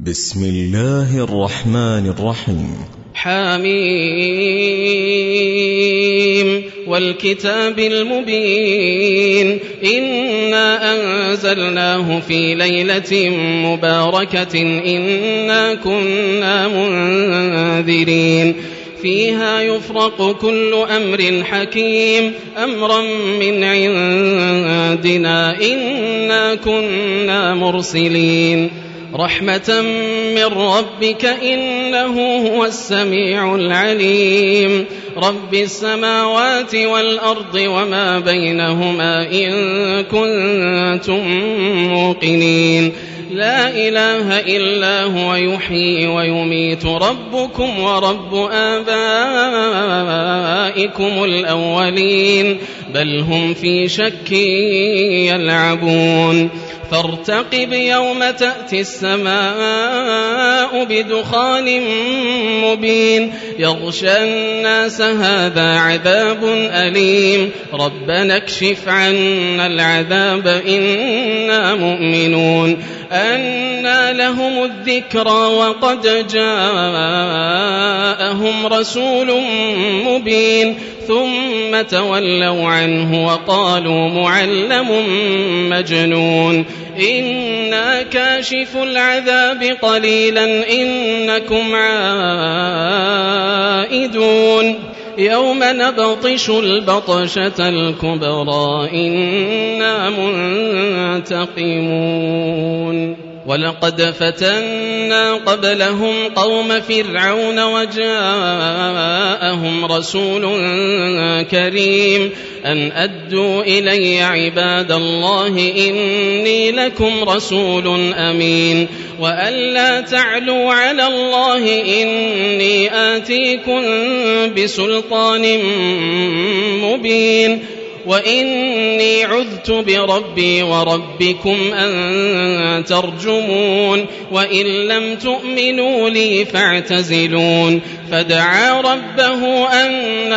بسم الله الرحمن الرحيم. حميم والكتاب المبين إنا أنزلناه في ليلة مباركة إنا كنا منذرين فيها يفرق كل أمر حكيم أمرا من عندنا إنا كنا مرسلين رحمة من ربك إنه هو السميع العليم رب السماوات والأرض وما بينهما إن كنتم موقنين لا إله إلا هو يحيي ويميت ربكم ورب آبائكم الأولين بل هم في شك يلعبون فارتقب يوم تأتي السماء بدخان مبين يغشى الناس هذا عذاب أليم ربنا اكشف عنا العذاب إنا مؤمنون أنى لهم الذكرى وقد جاءهم رسول مبين ثم تولوا عنه وقالوا معلم مجنون إنا كاشف العذاب قليلا إنكم عائدون يوم نبطش البطشة الكبرى إنا منتقمون ولقد فتنا قبلهم قوم فرعون وجاءهم رسول كريم أن أدوا إلي عباد الله إني لكم رسول أمين وأن لا تعلوا على الله إني آتيكم بسلطان مبين وإني عذت بربي وربكم أن ترجمون وإن لم تؤمنوا لي فاعتزلون فدعا ربه أن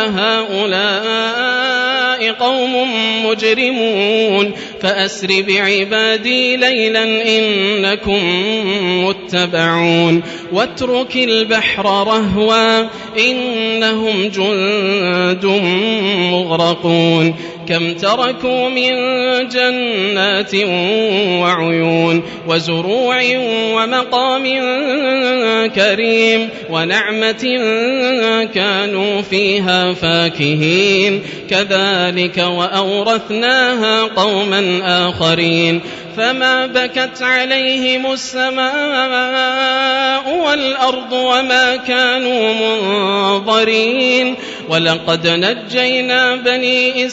هؤلاء قوم مجرمون فأسر بعبادي ليلا إنكم متبعون واترك البحر رهوا إنهم جند مغرقون كم تركوا من جنات وعيون وزروع ومقام كريم ونعمة كانوا فيها فاكهين كذلك وأورثناها قوما آخرين فما بكت عليهم السماء والأرض وما كانوا منظرين ولقد نجينا بني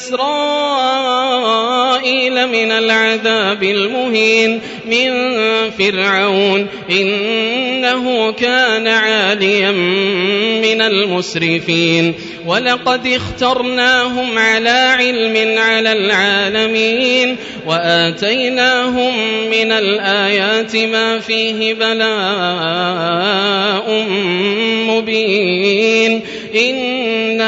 إسرائيل من العذاب المهين من فرعون إنه كان عاليا من المسرفين ولقد اخترناهم على علم على العالمين وآتيناهم من الآيات ما فيه بلاء مبين إن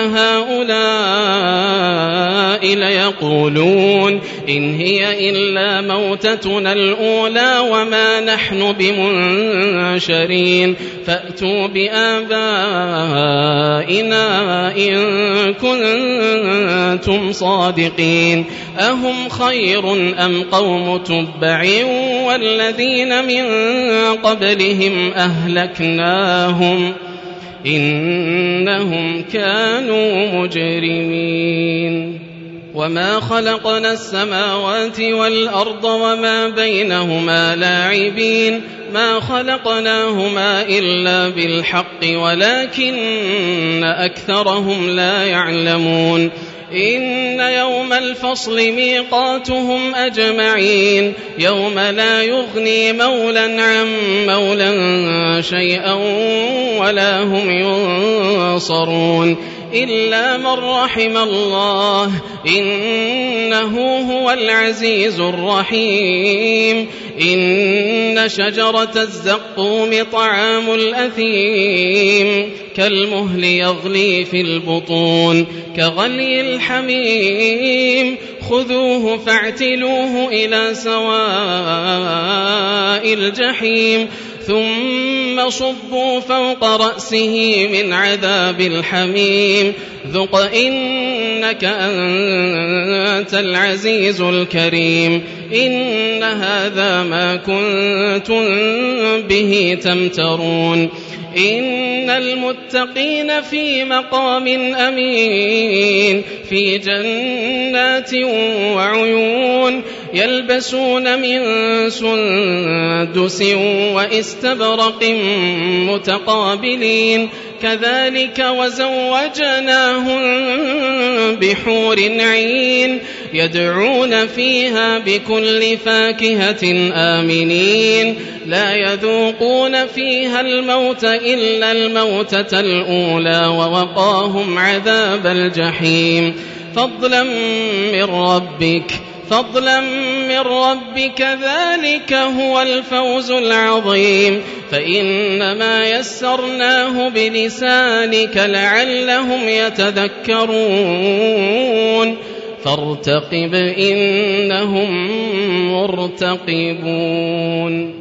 هؤلاء ليقولون إن هي إلا موتتنا الأولى وما نحن بمنشرين فأتوا بآبائنا إن كنتم صادقين أهم خير أم قوم تبع والذين من قبلهم أهلكناهم إنهم كانوا مجرمين وما خلقنا السماوات والأرض وما بينهما لاعبين ما خلقناهما إلا بالحق ولكن أكثرهم لا يعلمون إن يوم الفصل ميقاتهم أجمعين يوم لا يغني مولا عن مولا شيئا ولا هم ينصرون إلا من رحم الله إنه هو العزيز الرحيم إن شجرة الزقوم طعام الأثيم كالمهل يغلي في البطون كغلي الحميم خذوه فاعتلوه إلى سواء الجحيم ثم صبوا فوق رأسه من عذاب الحميم ذق إنك أنت العزيز الكريم إن هذا ما كنتم به تمترون إن المتقين في مقام أمين في جنات وعيون يلبسون من سندس واستبرق متقابلين كذلك وزوجناهم بحور عين يدعون فيها بكل فاكهة آمنين لا يذوقون فيها الموت إلا الموتة الأولى ووقاهم عذاب الجحيم فضلا من ربك ذلك هو الفوز العظيم فإنما يسرناه بلسانك لعلهم يتذكرون فارتقب إنهم مرتقبون